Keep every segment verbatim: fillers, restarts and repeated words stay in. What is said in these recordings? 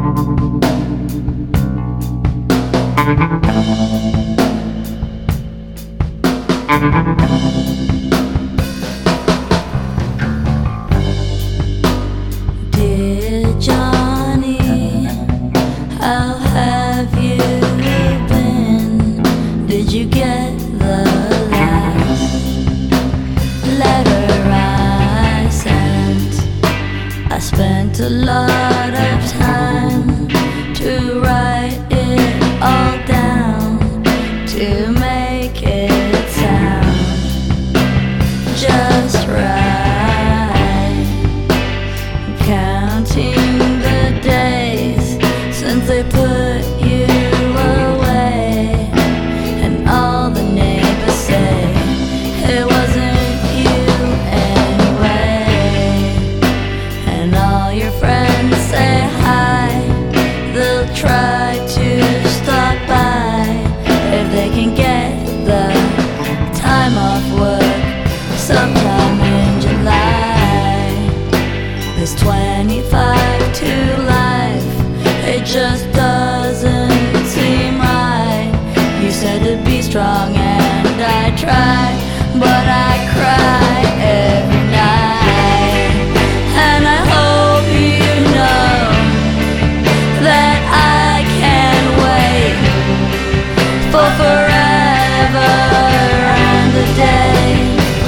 Dear Johnny, how have you been? Did you get the last letter I sent? I spent a lot of time to write it all down, to make it sound just right. Counting the days since they put you away, and all the neighbors say it wasn't you anyway, and all your friends say hi, they'll try to stop by if they can get the time off work sometime in July. There's twenty-five to life, it just doesn't seem right. You said to be strong and I try, but I cry every night. And I hope you know that I can't wait for forever and a day.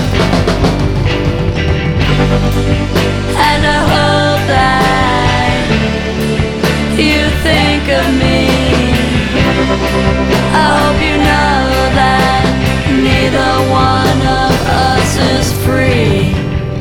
And I hope that you think of me. I hope you know that neither one of us is free.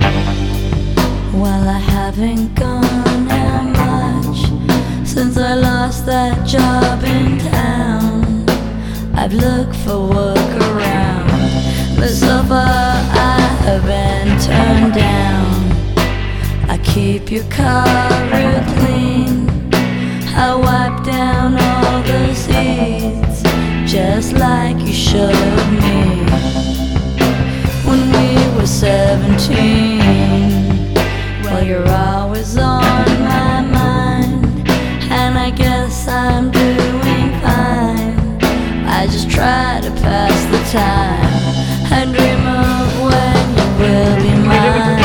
Well, I haven't gone out much since I lost that job in town. I've looked for work around, but so far I have been turned down. I keep your car real clean, I wipe down all the seats, just like you showed me when we were seventeen. Well, you're always on my mind, and I guess I'm doing fine. I just try to pass the time and dream of when you will be mine.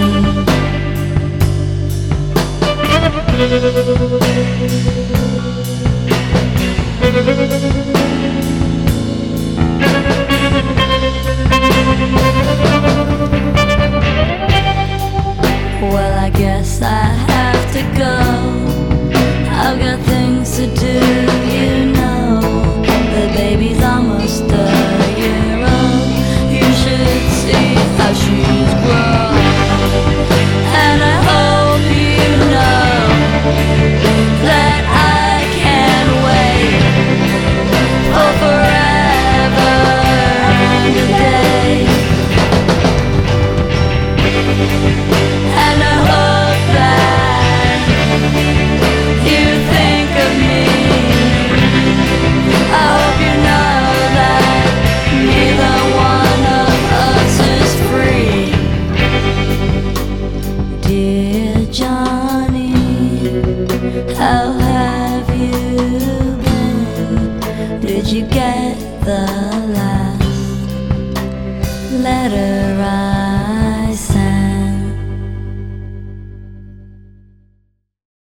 Well, I guess I have to go, I've got things to do, you know. The baby's almost a year old, you should see how she's grown. And I hope you know that I can't wait for forever and a day.